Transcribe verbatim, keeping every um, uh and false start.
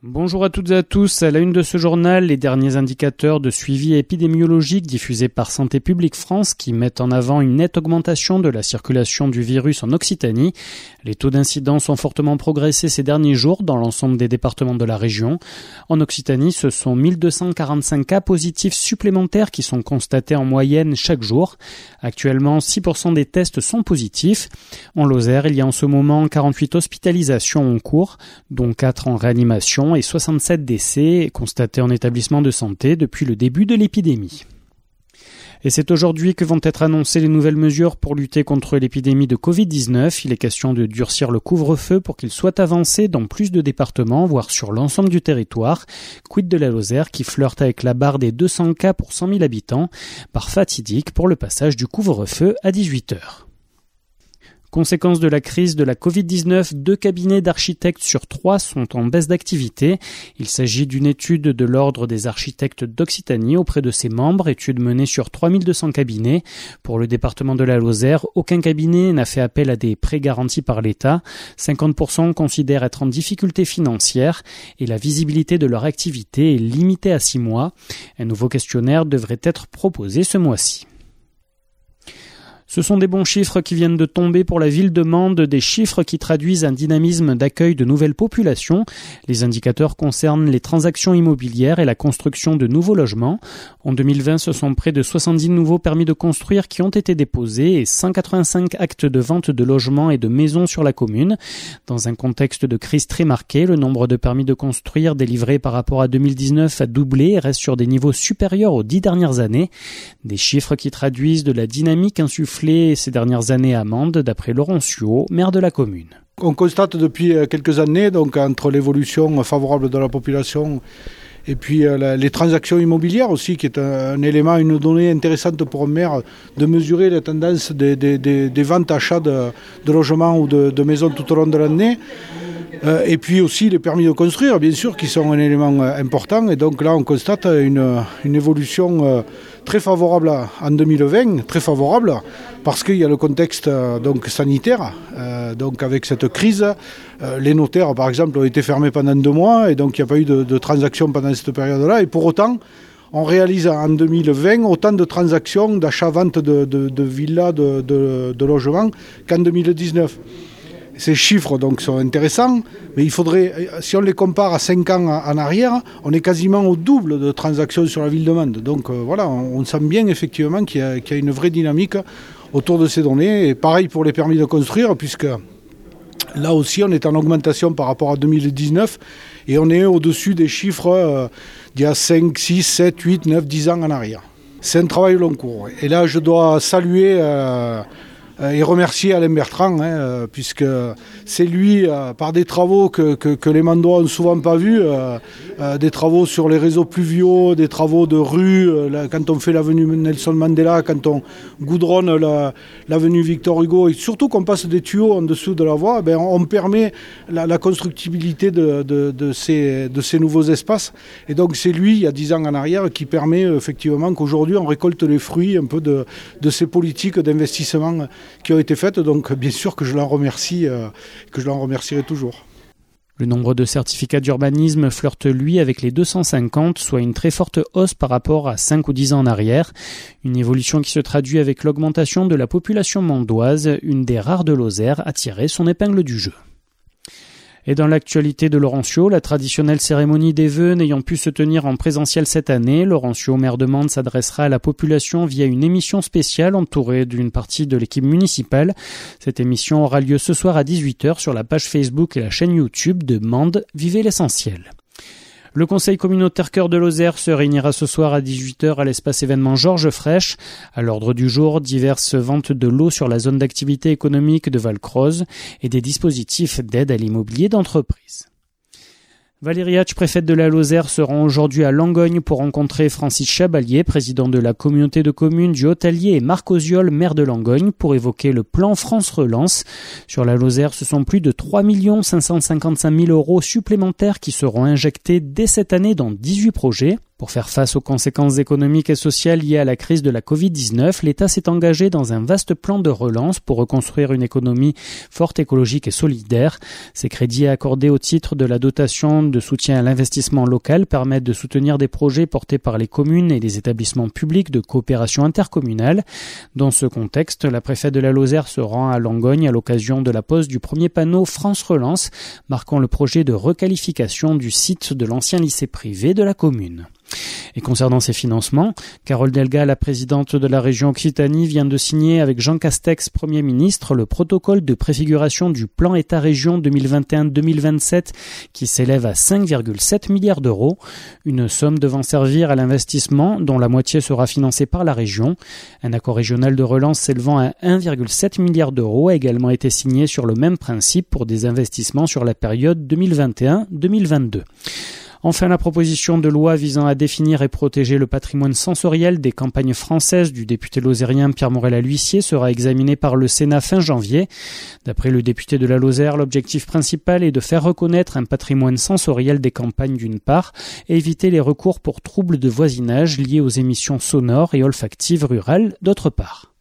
Bonjour à toutes et à tous. À la une de ce journal, les derniers indicateurs de suivi épidémiologique diffusés par Santé publique France qui mettent en avant une nette augmentation de la circulation du virus en Occitanie. Les taux d'incidence ont fortement progressé ces derniers jours dans l'ensemble des départements de la région. En Occitanie, ce sont mille deux cent quarante-cinq cas positifs supplémentaires qui sont constatés en moyenne chaque jour. Actuellement, six pour cent des tests sont positifs. En Lozère, il y a en ce moment quarante-huit hospitalisations en cours, dont quatre en réanimation et soixante-sept décès constatés en établissement de santé depuis le début de l'épidémie. Et c'est aujourd'hui que vont être annoncées les nouvelles mesures pour lutter contre l'épidémie de covid dix-neuf. Il est question de durcir le couvre-feu pour qu'il soit avancé dans plus de départements, voire sur l'ensemble du territoire. Quid de la Lozère qui flirte avec la barre des deux cents cas pour cent mille habitants, par fatidique pour le passage du couvre-feu à dix-huit heures. Conséquence de la crise de la covid dix-neuf, deux cabinets d'architectes sur trois sont en baisse d'activité. Il s'agit d'une étude de l'Ordre des architectes d'Occitanie auprès de ses membres, étude menée sur trois mille deux cents cabinets. Pour le département de la Lozère, aucun cabinet n'a fait appel à des prêts garantis par l'État. cinquante pour cent considèrent être en difficulté financière et la visibilité de leur activité est limitée à six mois. Un nouveau questionnaire devrait être proposé ce mois-ci. Ce sont des bons chiffres qui viennent de tomber pour la ville de Mende, des chiffres qui traduisent un dynamisme d'accueil de nouvelles populations. Les indicateurs concernent les transactions immobilières et la construction de nouveaux logements. En deux mille vingt, ce sont près de soixante-dix nouveaux permis de construire qui ont été déposés et cent quatre-vingt-cinq actes de vente de logements et de maisons sur la commune. Dans un contexte de crise très marqué, le nombre de permis de construire délivrés par rapport à deux mille dix-neuf a doublé et reste sur des niveaux supérieurs aux dix dernières années. Des chiffres qui traduisent de la dynamique insufflée ces dernières années à Mende, d'après Laurent Suot, maire de la commune. On constate depuis quelques années, donc entre l'évolution favorable de la population et puis les transactions immobilières aussi, qui est un élément, une donnée intéressante pour un maire, de mesurer la tendance des, des, des, des ventes achats de, de logements ou de, de maisons tout au long de l'année. Euh, et puis aussi les permis de construire, bien sûr, qui sont un élément euh, important. Et donc là, on constate une, une évolution euh, très favorable en deux mille vingt, très favorable, parce qu'il y a le contexte euh, donc, sanitaire. Euh, donc avec cette crise, euh, les notaires, par exemple, ont été fermés pendant deux mois, et donc il n'y a pas eu de, de transactions pendant cette période-là. Et pour autant, on réalise en deux mille vingt autant de transactions d'achat-vente de, de, de villas, de, de, de logements qu'en deux mille dix-neuf. Ces chiffres donc, sont intéressants, mais il faudrait, si on les compare à cinq ans en arrière, on est quasiment au double de transactions sur la ville de Mende. Donc euh, voilà, on, on sent bien effectivement qu'il y a, qu'il y a une vraie dynamique autour de ces données. Et pareil pour les permis de construire, puisque là aussi on est en augmentation par rapport à deux mille dix-neuf et on est au-dessus des chiffres euh, d'il y a cinq, six, sept, huit, neuf, dix ans en arrière. C'est un travail long cours. Et là je dois saluer... Euh, et remercier Alain Bertrand, hein, puisque c'est lui, euh, par des travaux que, que, que les Mandois n'ont souvent pas vus, euh, euh, des travaux sur les réseaux pluviaux, des travaux de rue, euh, là, quand on fait l'avenue Nelson Mandela, quand on goudronne la, l'avenue Victor Hugo, et surtout qu'on passe des tuyaux en dessous de la voie, ben, on, on permet la, la constructibilité de, de, de, ces, de ces nouveaux espaces. Et donc c'est lui, il y a dix ans en arrière, qui permet effectivement qu'aujourd'hui on récolte les fruits un peu de, de ces politiques d'investissement qui ont été faites, donc bien sûr que je l'en remercie, euh, que je l'en remercierai toujours. Le nombre de certificats d'urbanisme flirte lui avec les deux cent cinquante, soit une très forte hausse par rapport à cinq ou dix ans en arrière. Une évolution qui se traduit avec l'augmentation de la population mondoise, une des rares de Lozère à tirer son épingle du jeu. Et dans l'actualité de Laurencio, la traditionnelle cérémonie des vœux n'ayant pu se tenir en présentiel cette année, Laurencio, maire de Mende, s'adressera à la population via une émission spéciale entourée d'une partie de l'équipe municipale. Cette émission aura lieu ce soir à dix-huit heures sur la page Facebook et la chaîne YouTube de Mende, Vivez l'essentiel. Le conseil communautaire Cœur de Lozère se réunira ce soir à dix-huit heures à l'espace événement Georges Frêche. À l'ordre du jour, diverses ventes de lots sur la zone d'activité économique de Valcroze et des dispositifs d'aide à l'immobilier d'entreprise. Valérie Hatch, préfète de la Lozère, se rend aujourd'hui à Langogne pour rencontrer Francis Chabalier, président de la communauté de communes du Haut-Allier, et Marc Oziol, maire de Langogne, pour évoquer le plan France Relance. Sur la Lozère, ce sont plus de trois millions cinq cent cinquante-cinq mille euros supplémentaires qui seront injectés dès cette année dans dix-huit projets. Pour faire face aux conséquences économiques et sociales liées à la crise de la covid dix-neuf, l'État s'est engagé dans un vaste plan de relance pour reconstruire une économie forte, écologique et solidaire. Ces crédits accordés au titre de la dotation de soutien à l'investissement local permettent de soutenir des projets portés par les communes et les établissements publics de coopération intercommunale. Dans ce contexte, la préfète de la Lozère se rend à Langogne à l'occasion de la pose du premier panneau France Relance, marquant le projet de requalification du site de l'ancien lycée privé de la commune. Et concernant ces financements, Carole Delga, la présidente de la région Occitanie, vient de signer avec Jean Castex, Premier ministre, le protocole de préfiguration du plan État-région deux mille vingt et un deux mille vingt-sept qui s'élève à cinq virgule sept milliards d'euros, une somme devant servir à l'investissement dont la moitié sera financée par la région. Un accord régional de relance s'élevant à un virgule sept milliard d'euros a également été signé sur le même principe pour des investissements sur la période deux mille vingt et un deux mille vingt-deux. Enfin, la proposition de loi visant à définir et protéger le patrimoine sensoriel des campagnes françaises du député lozérien Pierre Morel-a-l'Huissier sera examinée par le Sénat fin janvier. D'après le député de la Lozère, l'objectif principal est de faire reconnaître un patrimoine sensoriel des campagnes d'une part et éviter les recours pour troubles de voisinage liés aux émissions sonores et olfactives rurales d'autre part.